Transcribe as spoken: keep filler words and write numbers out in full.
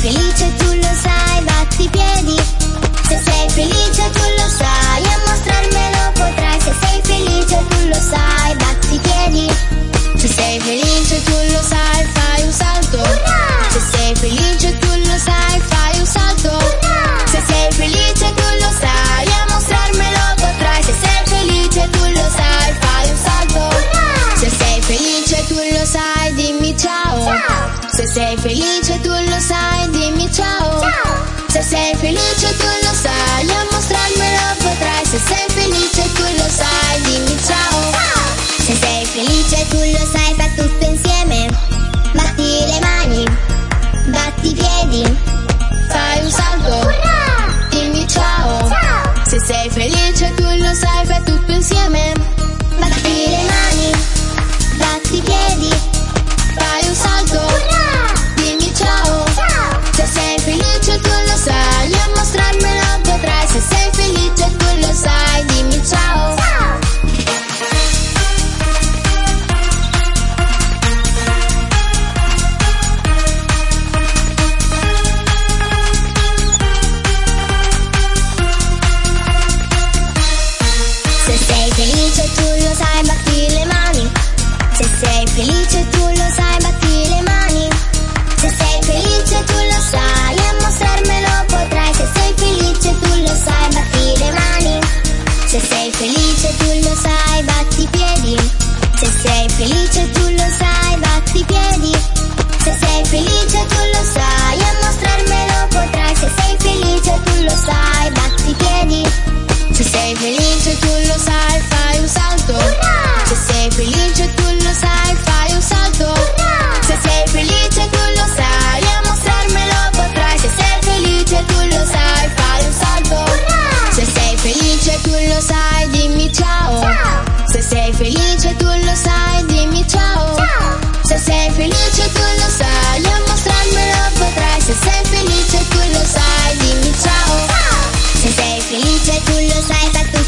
felice tu lo sai, batti i piedi. Se sei felice tu lo sai, a mostrarmelo potrai. Se sei felice tu lo sai, batti i piedi. Se sei felice tu lo sai, fai un salto. Urrà! Se sei felice tu lo sai, fai un salto. Urrà! Se sei felice tu lo sai, a mostrarmelo potrai. Se sei felice tu lo sai, fai un salto. Urrà! Se sei felice tu lo sai, dimmi ciao. Ciao! Se sei felice tu lo sai, dimmi ciao. Ciao! Se sei felice tu lo sai, a mostrarmelo potrai. Se sei felice tu lo sai, dimmi ciao. Ciao! Se sei felice tu lo sai, fa tutto insieme. Batti le mani, batti i piedi, fai un salto. Urrà! Dimmi ciao. Ciao! Se sei felice tu lo sai, fa tutto insieme. Batti le mani, batti i piedi, fai un salto. Urrà! Dimmi ciao. Ciao! Se sei felice tu lo sai, a mostrarmelo potrai. Se sei felice tu lo sai, dimmi ciao. Ciao! Se sei felice tu lo sai, batti le mani. Se sei felice tu lo sai, batti le mani. Se sei felice tu lo sai, a mostrarmelo potrai. Se sei felice tu lo sai, batti le mani. Se sei felice tu lo sai, batti i piedi. Se sei felice tu lo sai, batti i piedi. Se sei felice tu lo sai, a mostrarmelo potrai. Se sei felice tu lo sai, batti i piedi. Se sei felice tu lo sai, fai un salto. Urrà! Se sei felice tu lo sai, fai un salto. Urrà! Se sei felice tu lo sai, a mostrarmelo potrai. Se sei felice tu lo sai, fai un salto. Urrà! Se sei felice tu lo sai, dimmi ciao. Ciao! Se sei felice tu lo sai, dimmi ciao. Ciao! Se sei felice tu lo sai, a mostrarmelo potrai. Se sei felice tu lo sai, dimmi ciao. Ciao! Se sei felice tu lo sai, fa tutto